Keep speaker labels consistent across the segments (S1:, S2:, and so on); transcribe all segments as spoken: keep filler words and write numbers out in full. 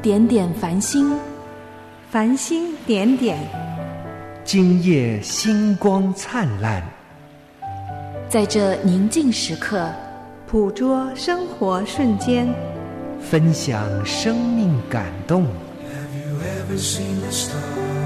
S1: 点点繁星，
S2: 繁星点点，
S3: 今夜星光灿烂。
S1: 在这宁静时刻，
S2: 捕捉生活瞬间，
S3: 分享生命感动。
S4: Have you ever seen a star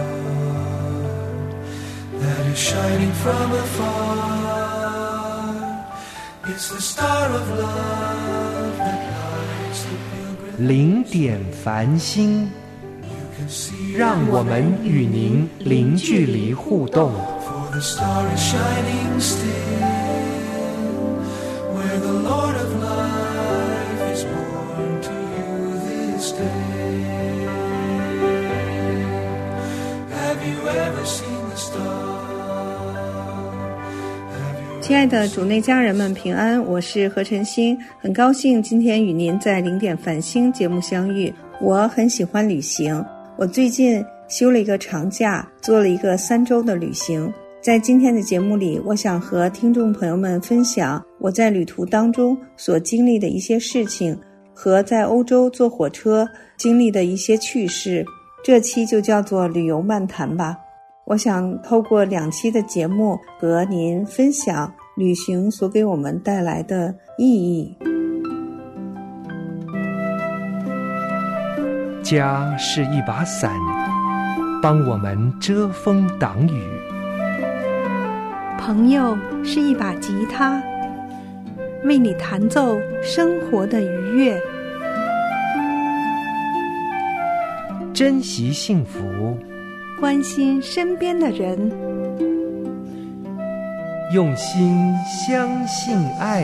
S4: that is shining from afar? It's the star of love that lights the pilgrim.
S3: 零点繁星，让我们与您零距离互动。
S4: For the star is shining still, where the Lord of life is born to you this day. Have you ever seen the star?
S2: 亲爱的主内家人们平安，我是何晨星，很高兴今天与您在零点繁星节目相遇。我很喜欢旅行，我最近休了一个长假，做了一个三周的旅行。在今天的节目里，我想和听众朋友们分享我在旅途当中所经历的一些事情，和在欧洲坐火车经历的一些趣事。这期就叫做旅游漫谈吧。我想透过两期的节目和您分享旅行所给我们带来的意义。
S3: 家是一把伞，帮我们遮风挡雨。
S2: 朋友是一把吉他，为你弹奏生活的愉悦。
S3: 珍惜幸福，
S2: 关心身边的人，
S3: 用心相信爱。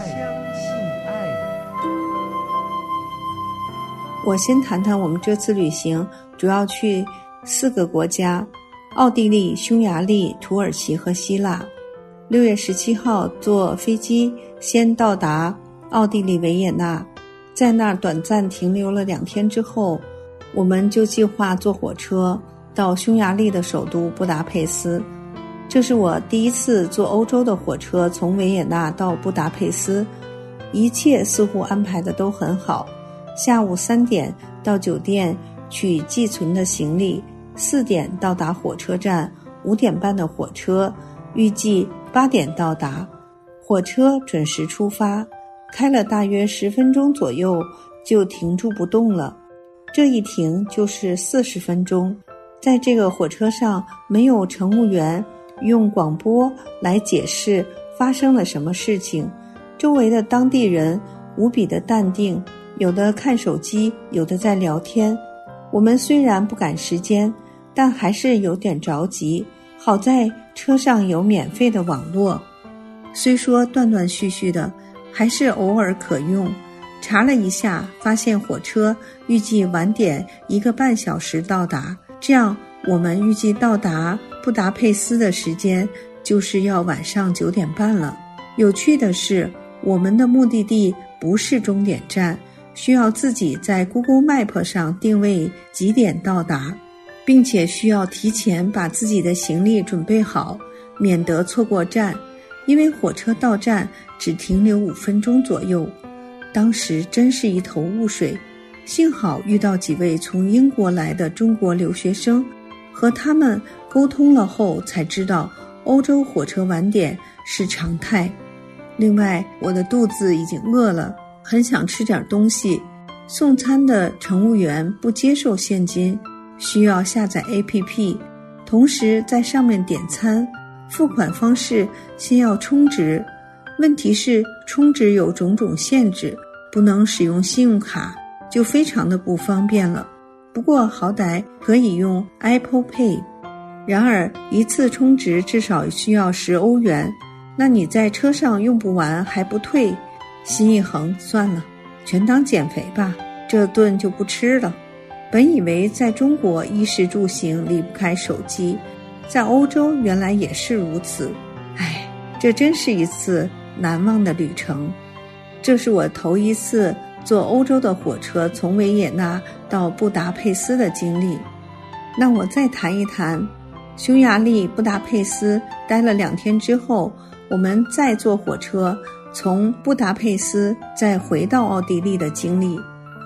S2: 我先谈谈我们这次旅行，主要去四个国家：奥地利、匈牙利、土耳其和希腊。六月十七号坐飞机先到达奥地利维也纳，在那儿短暂停留了两天之后，我们就计划坐火车到匈牙利的首都布达佩斯。这是我第一次坐欧洲的火车从维也纳到布达佩斯，一切似乎安排的都很好。下午三点到酒店取寄存的行李，四点到达火车站，五点半的火车，预计八点到达。火车准时出发，开了大约十分钟左右就停住不动了，这一停就是四十分钟。在这个火车上没有乘务员用广播来解释发生了什么事情，周围的当地人无比的淡定，有的看手机，有的在聊天。我们虽然不赶时间，但还是有点着急。好在车上有免费的网络，虽说断断续续的，还是偶尔可用。查了一下，发现火车预计晚点一个半小时到达，这样我们预计到达布达佩斯的时间就是要晚上九点半了。有趣的是，我们的目的地不是终点站，需要自己在 Google Map 上定位几点到达，并且需要提前把自己的行李准备好，免得错过站，因为火车到站只停留五分钟左右。当时真是一头雾水，幸好遇到几位从英国来的中国留学生，和他们沟通了后才知道欧洲火车晚点是常态。另外，我的肚子已经饿了，很想吃点东西。送餐的乘务员不接受现金，需要下载 A P P， 同时在上面点餐。付款方式先要充值，问题是充值有种种限制，不能使用信用卡，就非常的不方便了。不过好歹可以用 Apple Pay， 然而一次充值至少需要十欧元，那你在车上用不完还不退，心一横，算了，全当减肥吧，这顿就不吃了。本以为在中国衣食住行离不开手机，在欧洲原来也是如此。唉，这真是一次难忘的旅程。这是我头一次坐欧洲的火车从维也纳到布达佩斯的经历。那我再谈一谈匈牙利布达佩斯待了两天之后，我们再坐火车从布达佩斯再回到奥地利的经历。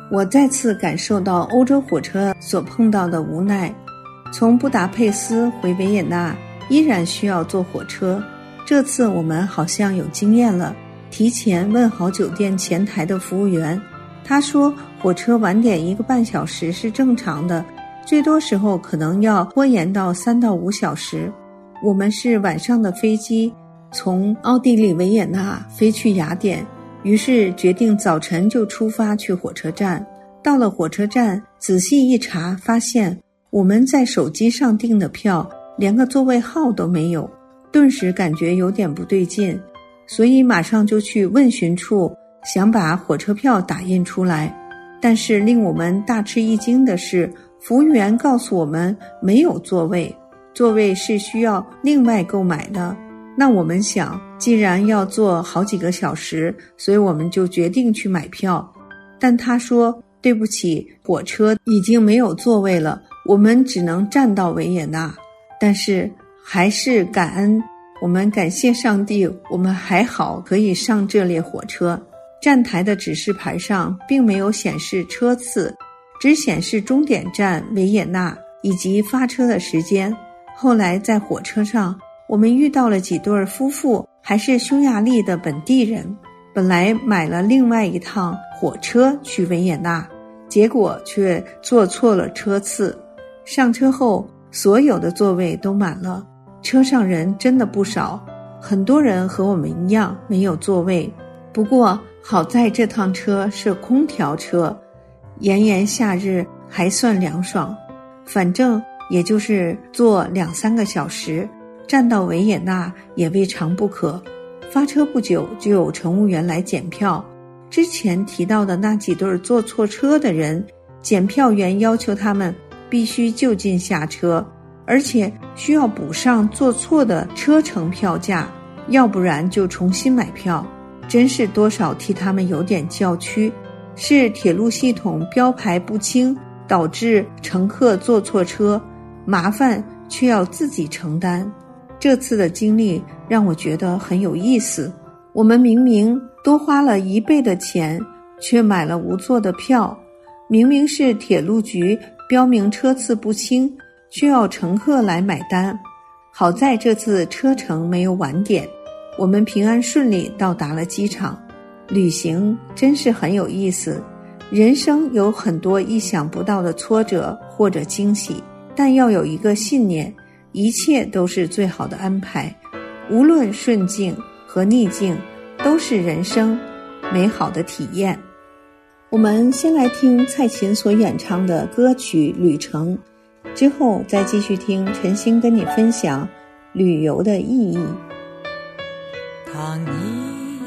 S2: 我再次感受到欧洲火车所碰到的无奈。从布达佩斯回维也纳依然需要坐火车，这次我们好像有经验了，提前问好酒店前台的服务员，他说火车晚点一个半小时是正常的，最多时候可能要拖延到三到五小时。我们是晚上的飞机，从奥地利维也纳飞去雅典，于是决定早晨就出发去火车站。到了火车站，仔细一查，发现我们在手机上订的票连个座位号都没有，顿时感觉有点不对劲，所以马上就去问询处，想把火车票打印出来。但是令我们大吃一惊的是，服务员告诉我们没有座位，座位是需要另外购买的。那我们想，既然要坐好几个小时，所以我们就决定去买票。但他说，对不起，火车已经没有座位了，我们只能站到维也纳。但是还是感恩，我们感谢上帝，我们还好可以上这列火车。站台的指示牌上并没有显示车次，只显示终点站维也纳以及发车的时间。后来在火车上，我们遇到了几对夫妇，还是匈牙利的本地人，本来买了另外一趟火车去维也纳，结果却坐错了车次。上车后，所有的座位都满了，车上人真的不少，很多人和我们一样没有座位。不过好在这趟车是空调车，炎炎夏日还算凉爽，反正也就是坐两三个小时，站到维也纳也未尝不可。发车不久就有乘务员来检票，之前提到的那几对坐错车的人，检票员要求他们必须就近下车，而且需要补上坐错的车程票价，要不然就重新买票。真是多少替他们有点叫屈，是铁路系统标牌不清，导致乘客坐错车，麻烦却要自己承担。这次的经历让我觉得很有意思，我们明明多花了一倍的钱，却买了无座的票，明明是铁路局标明车次不清，却要乘客来买单。好在这次车程没有晚点，我们平安顺利到达了机场。旅行真是很有意思，人生有很多意想不到的挫折或者惊喜，但要有一个信念，一切都是最好的安排，无论顺境和逆境，都是人生美好的体验。我们先来听蔡琴所演唱的歌曲《旅程》，之后再继续听陈星跟你分享旅游的意义。
S5: 当你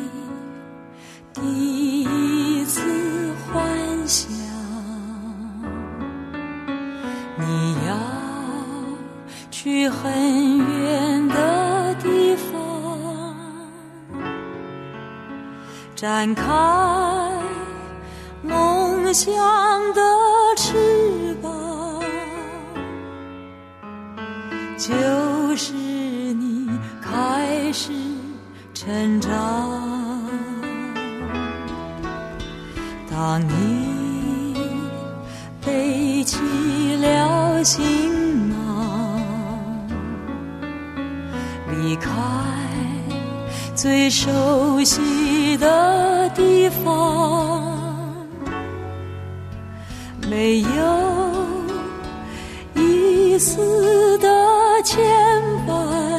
S5: 第一次幻想你要去很远的地方，展开梦想的翅膀，就是你开始成长。当你背起了行囊，离开最熟悉的地方，没有一丝的牵绊，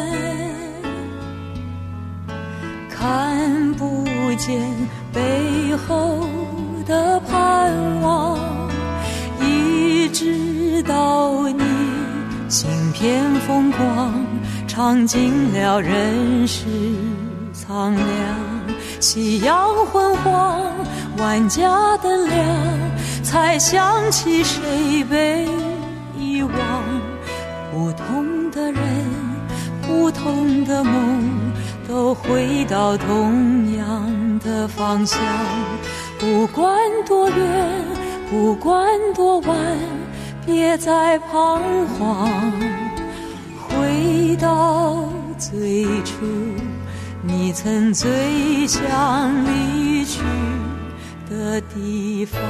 S5: 看不见背后的盼望，一直到你行遍风光，尝尽了人世苍凉。夕阳昏黄，万家灯亮，才想起谁被遗忘。不同的人，不同的梦，都回到同样的方向。不管多远，不管多晚，别再彷徨，回到最初你曾最想离去的的地方。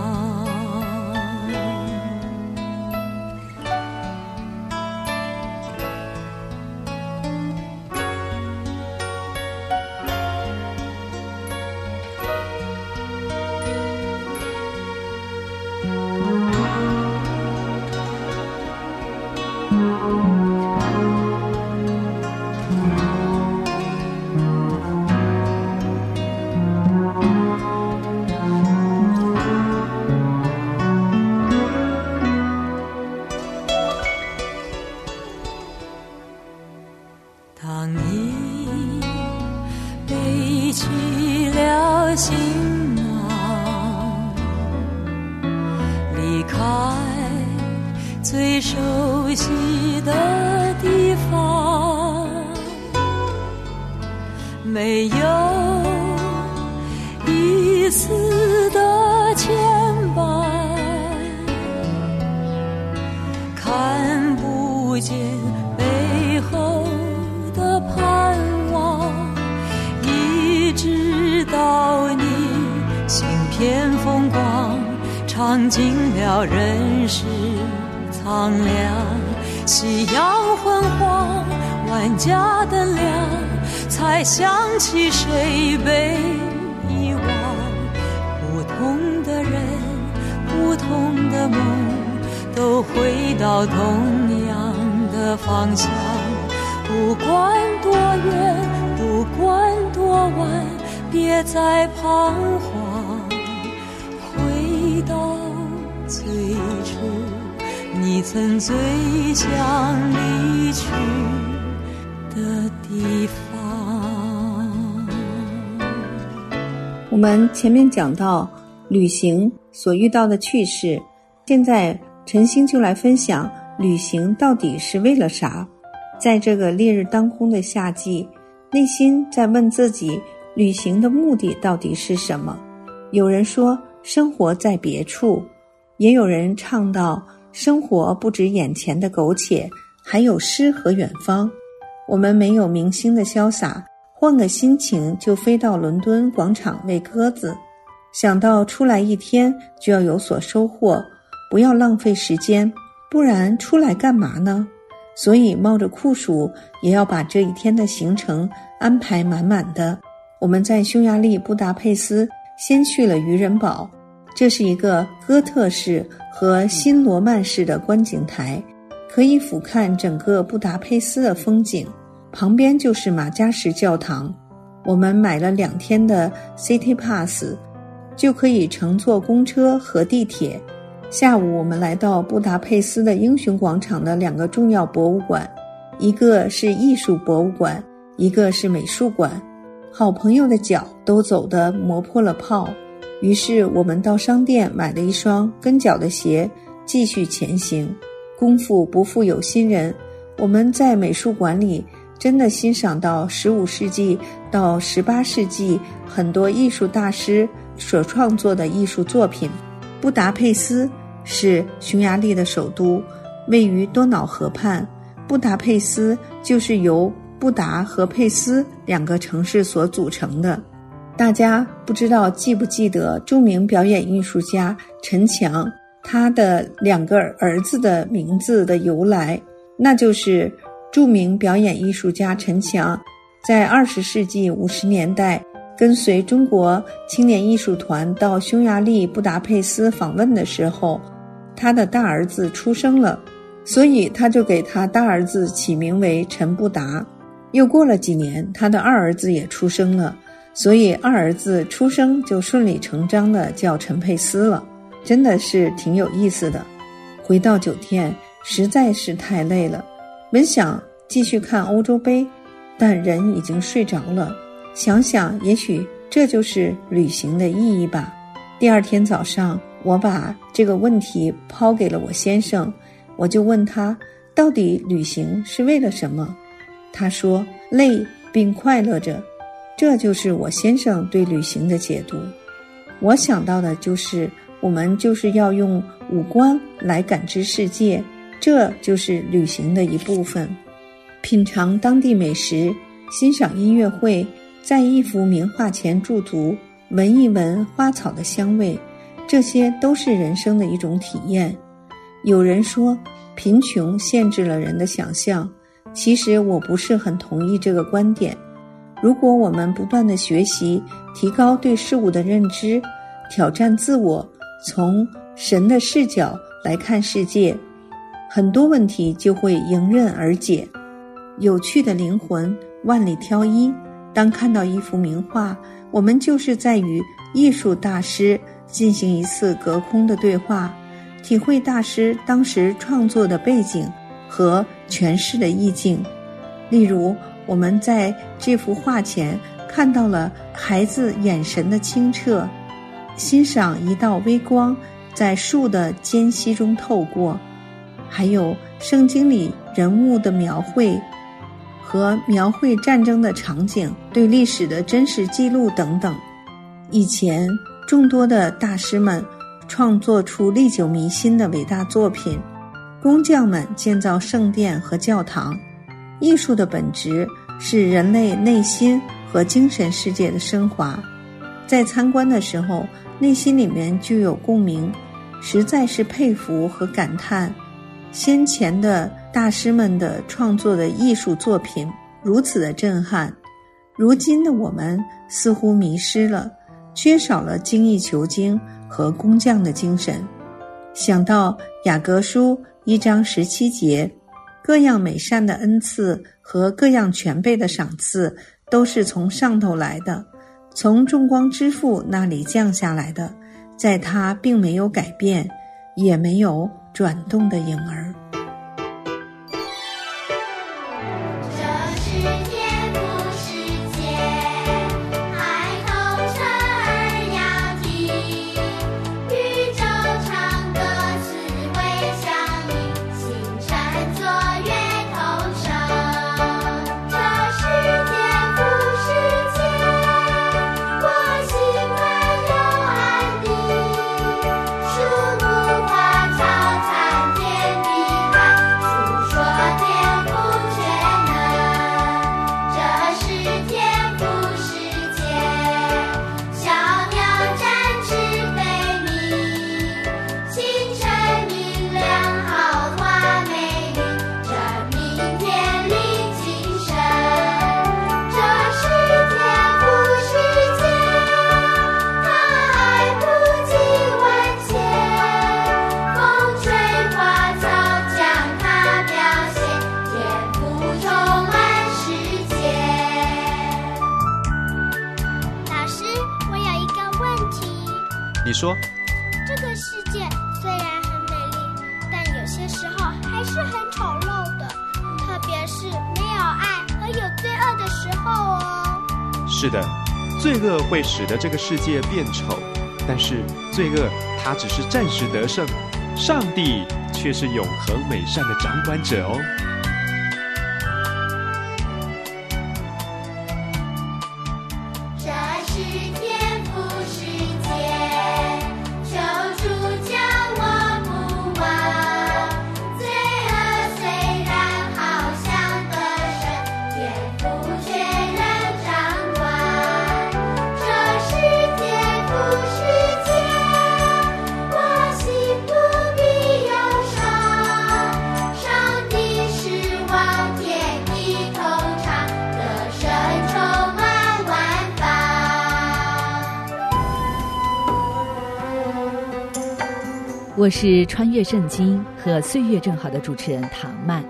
S5: 当你背起了行囊，离开最熟悉的地方，没有一丝的牵绊，看不见背后的盼望，一直到你行遍风光，尝尽了人世苍凉，夕阳昏黄，万家灯亮，才想起谁被遗忘。不同的人，不同的梦，都回到同样的方向。不管多远，不管多晚，别再彷徨，回到最初你曾最想离去的地方。
S2: 我们前面讲到旅行所遇到的趣事，现在晨星就来分享旅行到底是为了啥。在这个烈日当空的夏季，内心在问自己，旅行的目的到底是什么？有人说生活在别处，也有人唱道生活不止眼前的苟且，还有诗和远方。我们没有明星的潇洒，换个心情就飞到伦敦广场喂鸽子，想到出来一天就要有所收获，不要浪费时间，不然出来干嘛呢？所以冒着酷暑也要把这一天的行程安排满满的。我们在匈牙利布达佩斯先去了渔人堡，这是一个哥特式和新罗曼式的观景台，可以俯瞰整个布达佩斯的风景，旁边就是马加什教堂。我们买了两天的 City Pass， 就可以乘坐公车和地铁。下午我们来到布达佩斯的英雄广场的两个重要博物馆，一个是艺术博物馆，一个是美术馆。好朋友的脚都走得磨破了泡，于是我们到商店买了一双跟脚的鞋，继续前行。功夫不负有心人，我们在美术馆里真的欣赏到十五世纪到十八世纪很多艺术大师所创作的艺术作品。布达佩斯是匈牙利的首都，位于多瑙河畔。布达佩斯就是由布达和佩斯两个城市所组成的。大家不知道记不记得著名表演艺术家陈强他的两个儿子的名字的由来，那就是著名表演艺术家陈强在二十世纪五十年代跟随中国青年艺术团到匈牙利布达佩斯访问的时候，他的大儿子出生了，所以他就给他大儿子起名为陈布达。又过了几年，他的二儿子也出生了，所以二儿子出生就顺理成章的叫陈佩斯了，真的是挺有意思的。回到酒店实在是太累了，本想继续看欧洲杯，但人已经睡着了。想想也许这就是旅行的意义吧。第二天早上，我把这个问题抛给了我先生，我就问他到底旅行是为了什么。他说累并快乐着，这就是我先生对旅行的解读。我想到的就是我们就是要用五官来感知世界，这就是旅行的一部分。品尝当地美食，欣赏音乐会，在一幅名画前驻足， 闻一闻花草的香味，这些都是人生的一种体验。有人说贫穷限制了人的想象，其实我不是很同意这个观点。如果我们不断地学习，提高对事物的认知，挑战自我，从神的视角来看世界，很多问题就会迎刃而解。有趣的灵魂万里挑一，当看到一幅名画，我们就是在与艺术大师进行一次隔空的对话，体会大师当时创作的背景和诠释的意境。例如，我们在这幅画前看到了孩子眼神的清澈，欣赏一道微光在树的间隙中透过，还有圣经里人物的描绘和描绘战争的场景，对历史的真实记录等等。以前众多的大师们创作出历久弥新的伟大作品，工匠们建造圣殿和教堂。艺术的本质是人类内心和精神世界的升华，在参观的时候，内心里面就有共鸣，实在是佩服和感叹先前的大师们的创作的艺术作品如此的震撼。如今的我们似乎迷失了，缺少了精益求精和工匠的精神。想到雅各书一章十七节，各样美善的恩赐和各样全备的赏赐都是从上头来的，从众光之父那里降下来的，在他并没有改变，也没有转动的影儿。
S6: 你说，
S7: 这个世界虽然很美丽，但有些时候还是很丑陋的，特别是没有爱和有罪恶的时候哦。
S6: 是的，罪恶会使得这个世界变丑，但是罪恶它只是暂时得胜，上帝却是永恒美善的掌管者哦。
S1: 我是穿越圣经和岁月正好的主持人唐曼。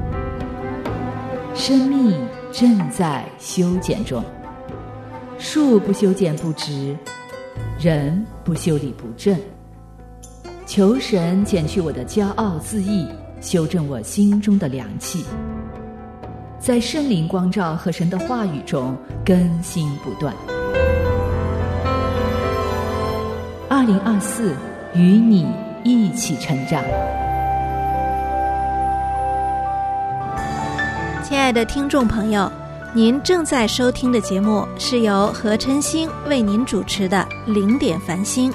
S1: 生命正在修剪中，树不修剪不直，人不修理不正。求神减去我的骄傲自义，修正我心中的凉气，在圣灵光照和神的话语中更新不断。二零二四，与你一起成长。
S8: 亲爱的听众朋友，您正在收听的节目是由何晨星为您主持的零点繁星。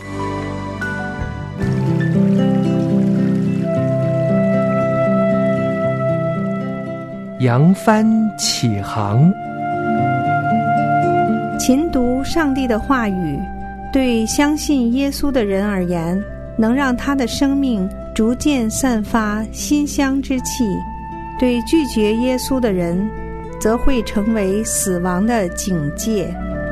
S3: 扬帆起航，
S2: 勤读上帝的话语， 对相信耶稣的人而言，能让他的生命逐渐散发馨香之气；对拒绝耶稣的人，则会成为死亡的警戒。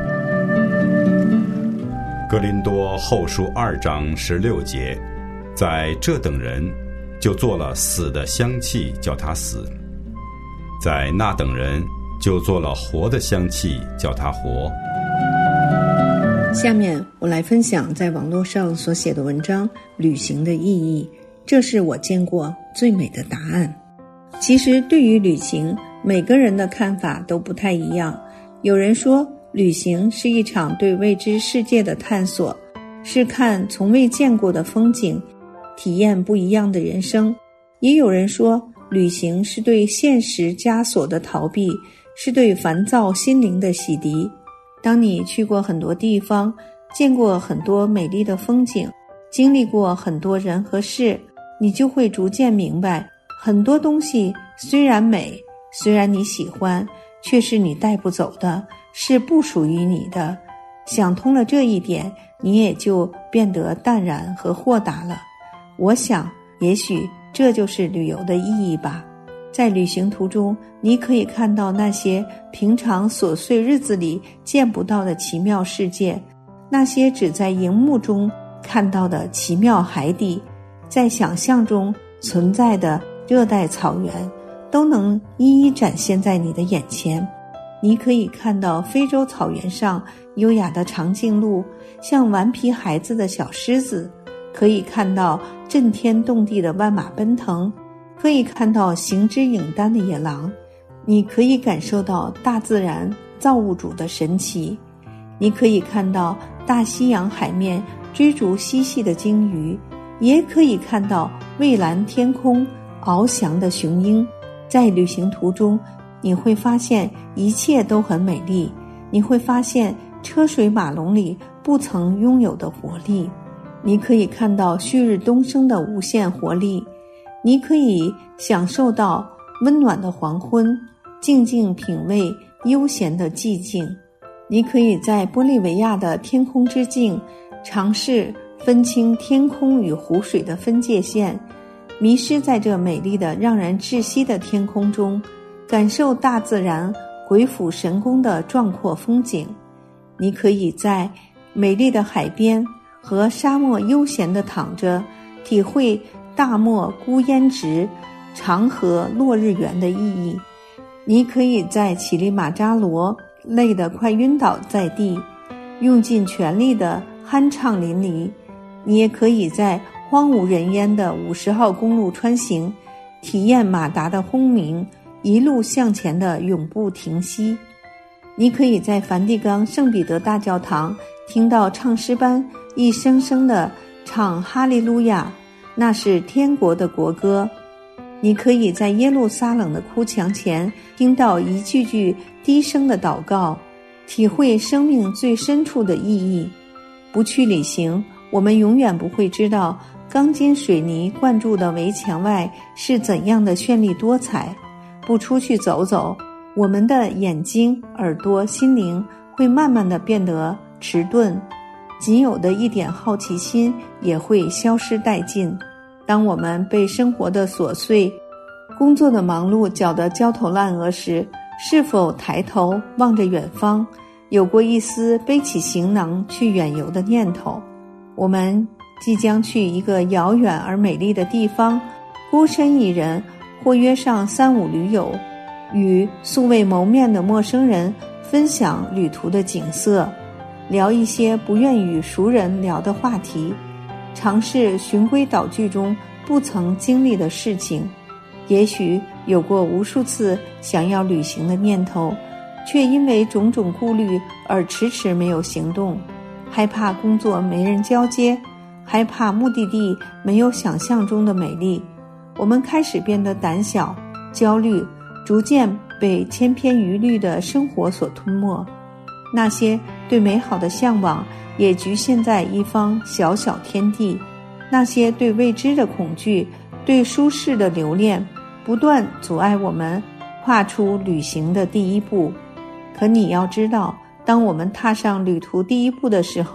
S9: 哥林多后书二章十六节，在这等人就做了死的香气，叫他死；在那等人就做了活的香气，叫他活。
S2: 下面我来分享在网络上所写的文章《旅行的意义》，这是我见过最美的答案。其实对于旅行，每个人的看法都不太一样。有人说，旅行是一场对未知世界的探索，是看从未见过的风景，体验不一样的人生。也有人说，旅行是对现实枷锁的逃避，是对烦躁心灵的洗涤。当你去过很多地方，见过很多美丽的风景，经历过很多人和事，你就会逐渐明白，很多东西虽然美，虽然你喜欢，却是你带不走的，是不属于你的。想通了这一点，你也就变得淡然和豁达了。我想，也许这就是旅游的意义吧。在旅行途中，你可以看到那些平常琐碎日子里见不到的奇妙世界，那些只在荧幕中看到的奇妙海底，在想象中存在的热带草原，都能一一展现在你的眼前。你可以看到非洲草原上优雅的长颈鹿，像顽皮孩子的小狮子，可以看到震天动地的万马奔腾，可以看到行之影单的野狼，你可以感受到大自然造物主的神奇，你可以看到大西洋海面追逐嬉戏的鲸鱼，也可以看到蔚蓝天空翱翔的雄鹰。在旅行途中，你会发现一切都很美丽，你会发现车水马龙里不曾拥有的活力，你可以看到旭日东升的无限活力，你可以享受到温暖的黄昏，静静品味悠闲的寂静。你可以在玻利维亚的天空之境尝试分清天空与湖水的分界线，迷失在这美丽的让人窒息的天空中，感受大自然鬼斧神工的壮阔风景。你可以在美丽的海边和沙漠悠闲地躺着，体会大漠孤烟直，长河落日圆的意义。你可以在乞力马扎罗累得快晕倒在地，用尽全力的酣畅淋漓。你也可以在荒无人烟的五十号公路穿行，体验马达的轰鸣，一路向前的永不停息。你可以在梵蒂冈圣彼得大教堂听到唱诗班一声声的唱哈利路亚，那是天国的国歌。你可以在耶路撒冷的哭墙前听到一句句低声的祷告，体会生命最深处的意义。不去旅行，我们永远不会知道钢筋水泥灌注的围墙外是怎样的绚丽多彩。不出去走走，我们的眼睛、耳朵、心灵会慢慢地变得迟钝，仅有的一点好奇心也会消失殆尽。当我们被生活的琐碎、工作的忙碌搅得焦头烂额时，是否抬头望着远方，有过一丝背起行囊去远游的念头？我们即将去一个遥远而美丽的地方，孤身一人，或约上三五驴友，与素未谋面的陌生人分享旅途的景色，聊一些不愿与熟人聊的话题，尝试循规蹈矩中不曾经历的事情。也许有过无数次想要旅行的念头，却因为种种顾虑而迟迟没有行动，害怕工作没人交接，害怕目的地没有想象中的美丽。我们开始变得胆小、焦虑，逐渐被千篇一律的生活所吞没。那些对美好的向往也局限在一方小小天地，那些对未知的恐惧，对舒适的留恋，不断阻碍我们跨出旅行的第一步。可你要知道，当我们踏上旅途第一步的时候，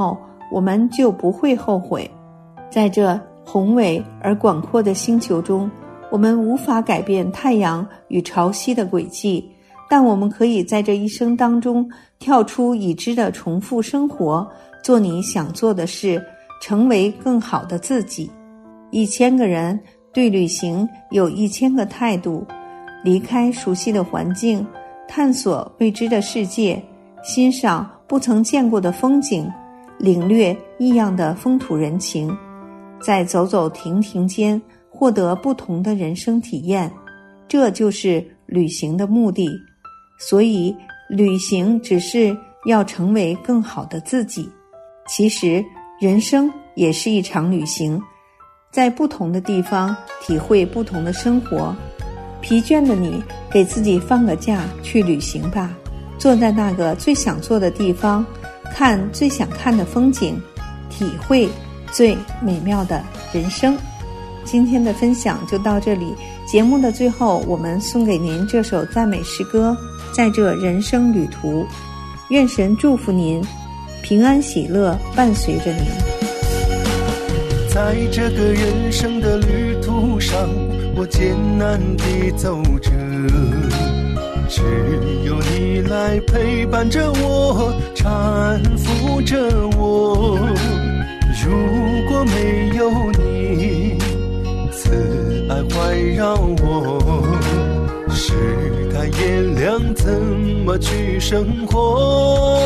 S2: 我们就不会后悔。在这宏伟而广阔的星球中，我们无法改变太阳与潮汐的轨迹，但我们可以在这一生当中跳出已知的重复生活，做你想做的事，成为更好的自己。一千个人对旅行有一千个态度，离开熟悉的环境，探索未知的世界，欣赏不曾见过的风景，领略异样的风土人情，在走走停停间获得不同的人生体验，这就是旅行的目的。所以旅行只是要成为更好的自己。其实人生也是一场旅行，在不同的地方体会不同的生活。疲倦的你，给自己放个假，去旅行吧，坐在那个最想坐的地方，看最想看的风景，体会最美妙的人生。今天的分享就到这里，节目的最后，我们送给您这首赞美诗歌，在这人生旅途，愿神祝福您，平安喜乐伴随着您。
S4: 在这个人生的旅途上，我艰难地走着，只有你来陪伴着我，搀扶着我。如果没有你慈爱环绕我，世态炎凉怎么去生活？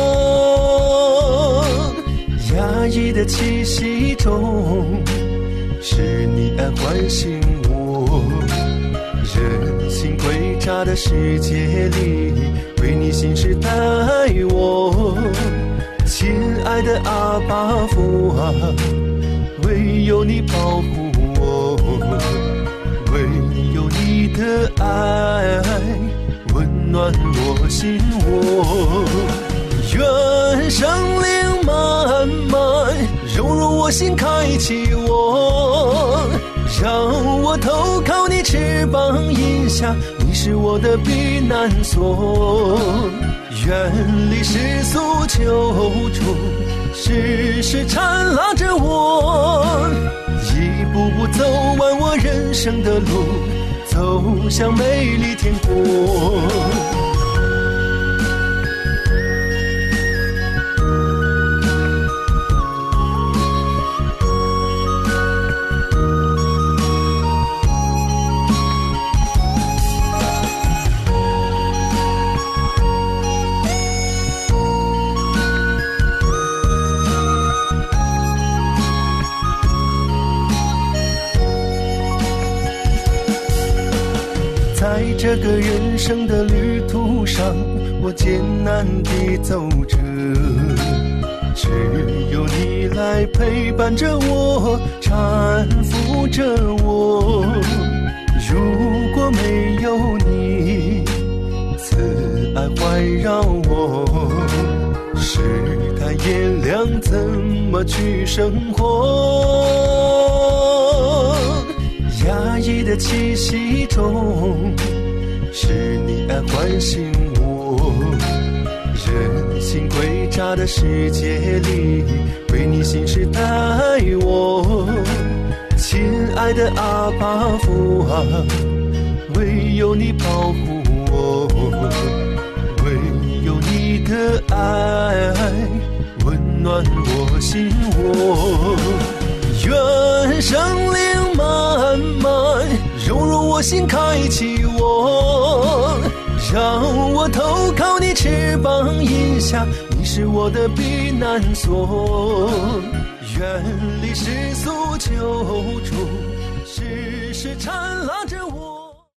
S4: 压抑的气息中，是你爱唤醒我。人心诡诈的世界里，为你信誓待我。亲爱的阿爸父啊，唯有你保护我，唯有你的爱温暖我心窝。愿圣灵慢慢融入我心，开启我，让我投靠你翅膀荫下，你是我的避难所。远离世俗救助，时时缠拉着我，一步步走完我人生的路，走向美丽天国。在这个人生的旅途上，我艰难地走着，只有你来陪伴着我，搀扶着我。如果没有你慈爱环绕我，世态炎凉怎么去生活？压抑的气息中，是你爱唤醒我。人心诡诈的世界里，为你信誓待我。亲爱的阿爸父啊，唯有你保护我，唯有你的爱温暖我心窝。愿圣灵慢慢融入我心，开启我，让我投靠你翅膀荫下，你是我的避难所。远离世俗救助，时时缠拉着我。